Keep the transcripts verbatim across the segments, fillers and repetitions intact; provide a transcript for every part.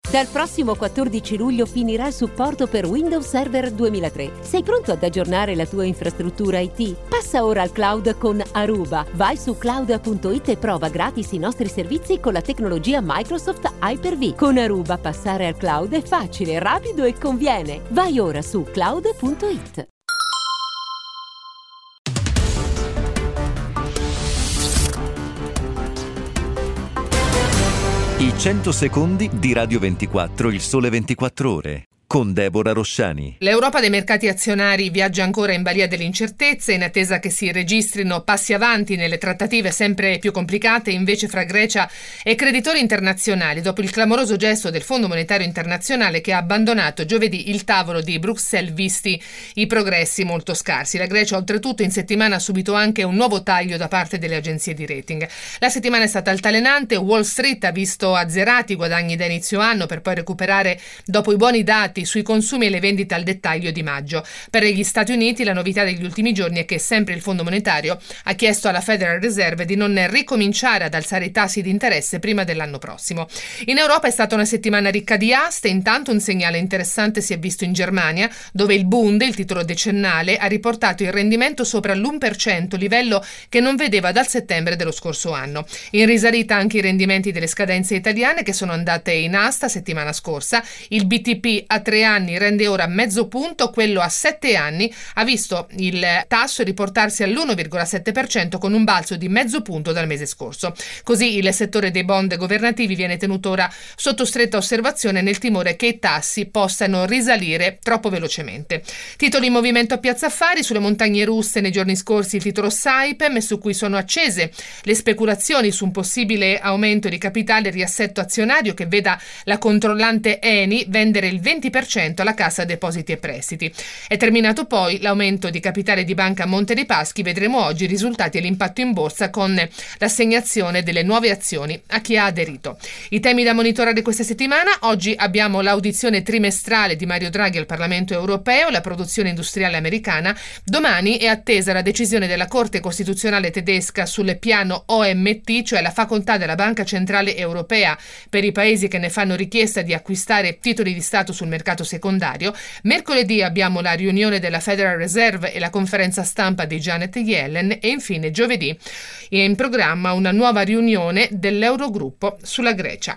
Dal prossimo quattordici luglio finirà il supporto per Windows Server duemilatré. Sei pronto ad aggiornare la tua infrastruttura I T? Passa ora al cloud con Aruba. Vai su cloud punto it e prova gratis i nostri servizi con la tecnologia Microsoft Hyper-V. Con Aruba passare al cloud è facile, rapido e conviene. Vai ora su cloud punto it. I cento secondi di Radio ventiquattro, il sole ventiquattro ore, con Deborah Rosciani. L'Europa dei mercati azionari viaggia ancora in balia delle incertezze, in attesa che si registrino passi avanti nelle trattative sempre più complicate invece fra Grecia e creditori internazionali, dopo il clamoroso gesto del Fondo Monetario Internazionale che ha abbandonato giovedì il tavolo di Bruxelles visti i progressi molto scarsi. La Grecia oltretutto in settimana ha subito anche un nuovo taglio da parte delle agenzie di rating. La settimana è stata altalenante, Wall Street ha visto azzerati i guadagni da inizio anno per poi recuperare dopo i buoni dati sui consumi e le vendite al dettaglio di maggio. Per gli Stati Uniti la novità degli ultimi giorni è che sempre il Fondo Monetario ha chiesto alla Federal Reserve di non ricominciare ad alzare i tassi di interesse prima dell'anno prossimo. In Europa è stata una settimana ricca di aste, intanto un segnale interessante si è visto in Germania, dove il Bund, il titolo decennale, ha riportato il rendimento sopra l'uno per cento, livello che non vedeva dal settembre dello scorso anno. In risalita anche i rendimenti delle scadenze italiane che sono andate in asta settimana scorsa. Il B T P a tre anni rende ora mezzo punto, quello a sette anni ha visto il tasso riportarsi all'uno virgola sette per cento con un balzo di mezzo punto dal mese scorso. Così il settore dei bond governativi viene tenuto ora sotto stretta osservazione nel timore che i tassi possano risalire troppo velocemente. Titoli in movimento a Piazza Affari, sulle montagne russe nei giorni scorsi il titolo Saipem, su cui sono accese le speculazioni su un possibile aumento di capitale e riassetto azionario che veda la controllante Eni vendere il venti per cento alla Cassa Depositi e Prestiti. È terminato poi l'aumento di capitale di Banca Monte dei Paschi. Vedremo oggi i risultati e l'impatto in borsa con l'assegnazione delle nuove azioni a chi ha aderito. I temi da monitorare questa settimana: oggi abbiamo l'audizione trimestrale di Mario Draghi al Parlamento europeo, la produzione industriale americana. Domani è attesa la decisione della Corte Costituzionale tedesca sul piano O M T, cioè la facoltà della Banca Centrale Europea per i paesi che ne fanno richiesta di acquistare titoli di Stato sul mercato secondario. Mercoledì abbiamo la riunione della Federal Reserve e la conferenza stampa di Janet Yellen e infine giovedì è in programma una nuova riunione dell'Eurogruppo sulla Grecia.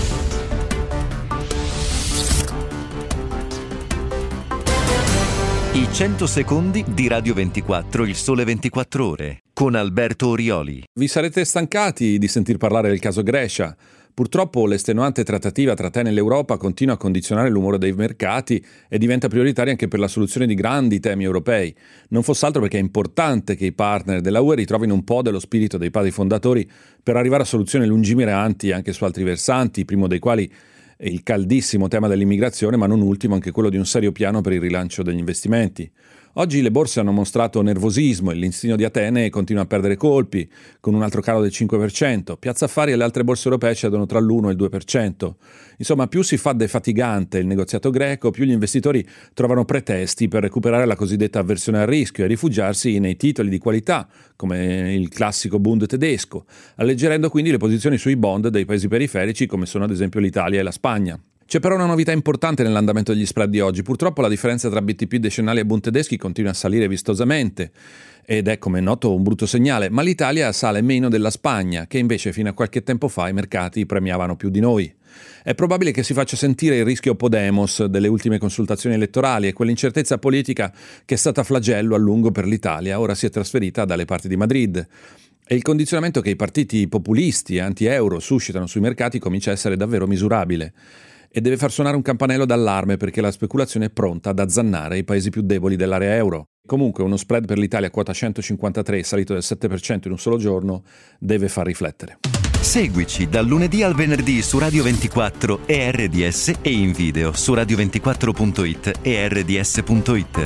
I cento secondi di Radio ventiquattro, il sole ventiquattro ore, con Alberto Orioli. Vi sarete stancati di sentir parlare del caso Grecia. Purtroppo l'estenuante trattativa tra Atene e l'Europa continua a condizionare l'umore dei mercati e diventa prioritaria anche per la soluzione di grandi temi europei. Non fosse altro perché è importante che i partner della U E ritrovino un po' dello spirito dei padri fondatori per arrivare a soluzioni lungimiranti anche su altri versanti, primo dei quali è il caldissimo tema dell'immigrazione, ma non ultimo anche quello di un serio piano per il rilancio degli investimenti. Oggi le borse hanno mostrato nervosismo e l'listino di Atene continua a perdere colpi, con un altro calo del cinque per cento. Piazza Affari e le altre borse europee cedono tra l'uno e il due per cento. Insomma, più si fa defatigante il negoziato greco, più gli investitori trovano pretesti per recuperare la cosiddetta avversione al rischio e rifugiarsi nei titoli di qualità, come il classico Bund tedesco, alleggerendo quindi le posizioni sui bond dei paesi periferici, come sono ad esempio l'Italia e la Spagna. C'è però una novità importante nell'andamento degli spread di oggi. Purtroppo la differenza tra B T P decennali e Bund tedeschi continua a salire vistosamente ed è, come noto, un brutto segnale, ma l'Italia sale meno della Spagna, che invece fino a qualche tempo fa i mercati premiavano più di noi. È probabile che si faccia sentire il rischio Podemos delle ultime consultazioni elettorali e quell'incertezza politica che è stata flagello a lungo per l'Italia, ora si è trasferita dalle parti di Madrid. E il condizionamento che i partiti populisti e anti-euro suscitano sui mercati comincia a essere davvero misurabile. E deve far suonare un campanello d'allarme perché la speculazione è pronta ad azzannare i paesi più deboli dell'area euro. Comunque uno spread per l'Italia a quota centocinquantatré salito del sette per cento in un solo giorno deve far riflettere. Seguici dal lunedì al venerdì su Radio ventiquattro e R D S e in video su radio ventiquattro punto it e R D S punto it.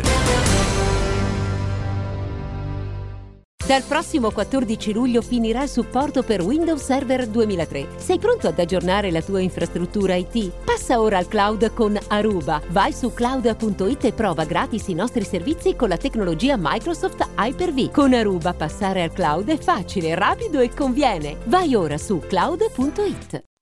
Dal prossimo quattordici luglio finirà il supporto per Windows Server duemilatré. Sei pronto ad aggiornare la tua infrastruttura I T? Passa ora al cloud con Aruba. Vai su cloud punto it e prova gratis i nostri servizi con la tecnologia Microsoft Hyper-V. Con Aruba passare al cloud è facile, rapido e conviene. Vai ora su cloud punto it.